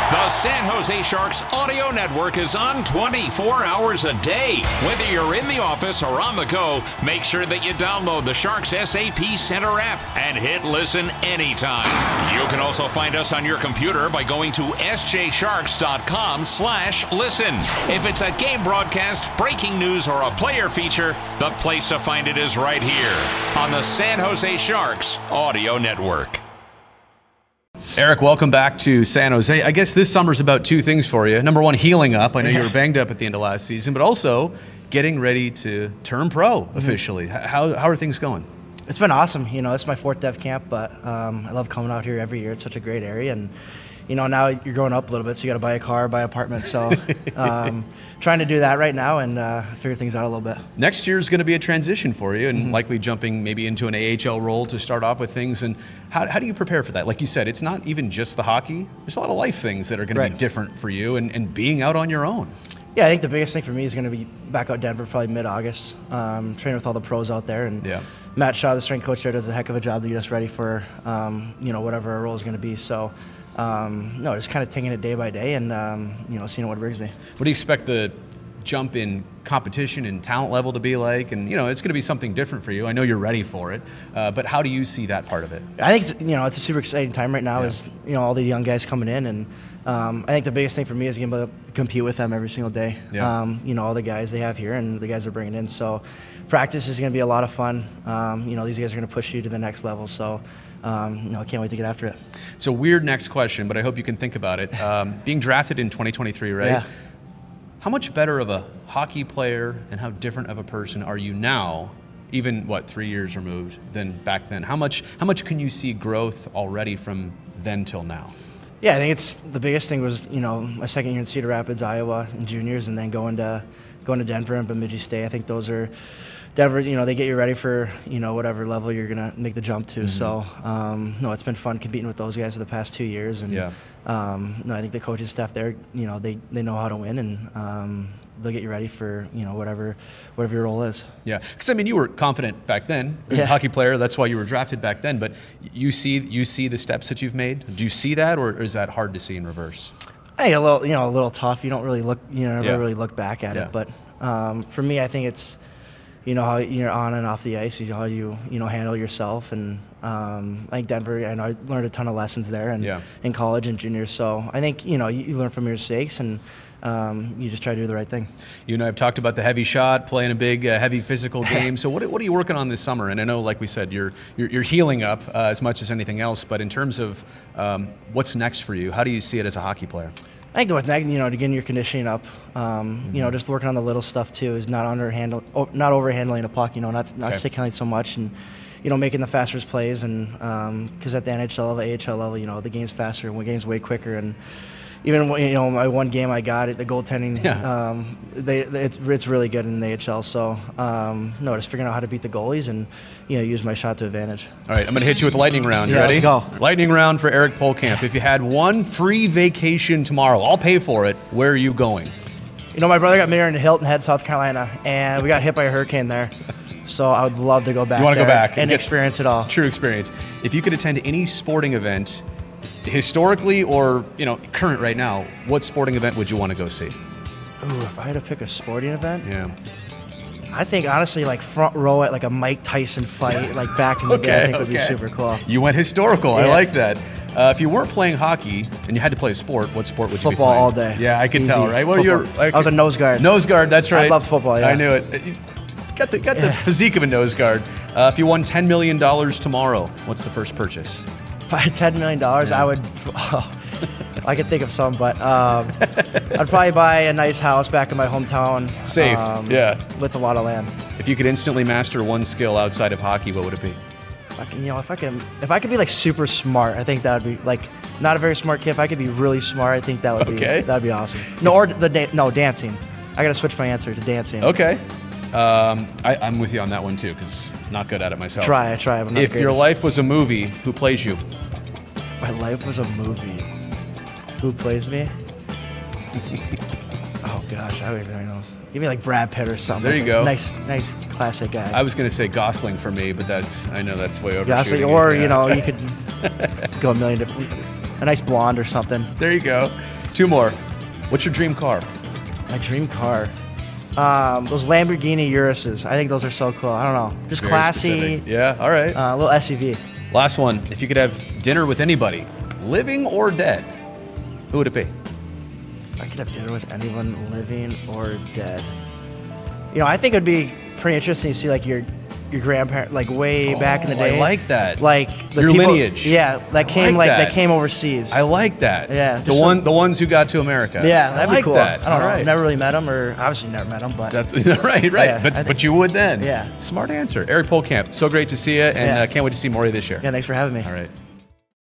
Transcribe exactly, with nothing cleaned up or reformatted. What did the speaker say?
The San Jose Sharks audio network is on twenty-four hours a day. Whether you're in the office or on the go, make sure that you download the Sharks S A P Center app and hit listen anytime. You can also find us on your computer by going to s j sharks dot com slash listen. If it's a game broadcast, breaking news, or a player feature, the place to find it is right here on the San Jose Sharks audio network. Eric, welcome back to San Jose. I guess this summer's about two things for you. Number one, healing up. I know you were banged up at the end of last season, but also getting ready to turn pro officially. Mm-hmm. How, how are things going? It's been awesome. You know, it's my fourth Dev camp, but um, I love coming out here every year. It's such a great area, and you know, now you're growing up a little bit, so you got to buy a car, buy an apartment. So um, trying to do that right now and uh, figure things out a little bit. Next year is going to be a transition for you, and mm-hmm. likely jumping maybe into an A H L role to start off with things. And how, how do you prepare for that? Like you said, it's not even just the hockey. There's a lot of life things that are going right. to be different for you, and, and being out on your own. Yeah, I think the biggest thing for me is going to be back out Denver probably mid-August, um, training with all the pros out there. And yeah. Matt Shaw, the strength coach there, does a heck of a job to get us ready for um, you know, whatever our role is going to be. So. Um, no, just kind of taking it day by day and, um, you know, seeing what it brings me. What do you expect the jump in competition and talent level to be like? And, you know, it's going to be something different for you. I know you're ready for it, uh, but how do you see that part of it? I think, it's, you know, it's a super exciting time right now yeah. is, you know, all the young guys coming in. And um, I think the biggest thing for me is being able to compete with them every single day. Yeah. Um, you know, all the guys they have here and the guys they're bringing in. So practice is going to be a lot of fun. Um, you know, these guys are going to push you to the next level. So, Um, you know, I can't wait to get after it. It's a weird next question, but I hope you can think about it. Um, being drafted in twenty twenty-three, right? Yeah. How much better of a hockey player and how different of a person are you now, even, what, three years removed, than back then? How much, how much can you see growth already from then till now? Yeah, I think it's the biggest thing was, you know, my second year in Cedar Rapids, Iowa, in juniors, and then going to going to Denver and Bemidji State. I think those are Denver, you know, they get you ready for, you know, whatever level you're going to make the jump to. Mm-hmm. So, um, no, it's been fun competing with those guys for the past two years. And, yeah. um, no, I think the coaching staff there, you know, they, they know how to win, and um, they'll get you ready for, you know, whatever whatever your role is. Yeah, because, I mean, you were confident back then. As yeah. a hockey player, that's why you were drafted back then. But you see you see the steps that you've made? Do you see that, or is that hard to see in reverse? Hey, a little, you know, a little tough. You don't really look, you know, never yeah. really look back at yeah. it. But um, for me, I think it's, you know, how you're on and off the ice, you know, how you, you know, handle yourself. And um, I think Denver, I know I learned a ton of lessons there and yeah. in college and juniors. So I think, you know, you, you learn from your mistakes, and um, you just try to do the right thing. You and I have talked about the heavy shot, playing a big, uh, heavy physical game. So what, what are you working on this summer? And I know, like we said, you're you're, you're healing up uh, as much as anything else. But in terms of um, what's next for you, how do you see it as a hockey player? I think what's next, you know, to getting your conditioning up, um, mm-hmm. you know, just working on the little stuff too, is not under handle, oh, not overhandling a puck, you know, not not okay. stick handling so much, and you know, making the faster plays, and because um, at the N H L level, A H L level, you know, the game's faster, and the game's way quicker, and even, you know, my one game I got it, the goaltending, yeah. um, they it's it's really good in the A H L. So um, no, just figuring out how to beat the goalies and, you know, use my shot to advantage. All right, I'm going to hit you with a lightning round. You yeah, ready? Let's go. Lightning round for Eric Polkamp. If you had one free vacation tomorrow, I'll pay for it. Where are you going? You know, my brother got married in Hilton Head, South Carolina, and we got hit by a hurricane there. So I would love to go back. You want to go back and, and experience it all. True experience. If you could attend any sporting event, historically or, you know, current right now, what sporting event would you want to go see? Ooh, if I had to pick a sporting event, yeah, I think honestly, like front row at like a Mike Tyson fight, like back in the okay, day, I think okay. would be super cool. You went historical. Yeah. I like that. Uh, if you weren't playing hockey and you had to play a sport, what sport would you football be playing? all day. Yeah, I can Easy. tell, right? What football. are your? I was a nose guard. Nose guard. That's right. I loved football. Yeah, I knew it. Got the got the physique of a nose guard. Uh, if you won ten million dollars tomorrow, what's the first purchase? If I had ten million dollars, yeah. I would. Oh, I could think of some, but um, I'd probably buy a nice house back in my hometown. Safe. Um, yeah. With a lot of land. If you could instantly master one skill outside of hockey, what would it be? If I can, you know, if I can, if I could be like super smart, I think that would be like not a very smart kid. If I could be really smart, I think that would be okay. that'd be awesome. No, or the da- no dancing. I gotta switch my answer to dancing. Okay. Um, I, I'm with you on that one too, because I'm not good at it myself. Try, I try. I'm not if your life was a movie, who plays you? My life was a movie. Who plays me? Oh gosh, I don't even know. Give me like Brad Pitt or something. There you go. Nice, nice classic guy. I was going to say Gosling for me, but that's I know that's way over. Gosling, or yeah. you know, you could go a million different. a nice blonde or something. There you go. Two more. What's your dream car? My dream car. Um, those Lamborghini Uruses. I think those are so cool. I don't know. Just Very classy. specific. Yeah, all right. Uh, little S U V. Last one. If you could have dinner with anybody, living or dead, who would it be? I could have dinner with anyone living or dead. You know, I think it would be pretty interesting to see like your your grandparent, like way Oh, back in the I day. like that. Like the Your people- lineage. Yeah, that I came like like that. that came overseas. I like that. Yeah, The just one, some- the ones who got to America. Yeah, I that'd like be cool. that. I don't All know. right. Never really met them, or obviously never met them, but That's right, right. Yeah, but I think- but you would then. Yeah. Smart answer. Eric Polkamp, so great to see you, and Yeah. uh, can't wait to see more of you this year. yeah. Thanks for having me. All right.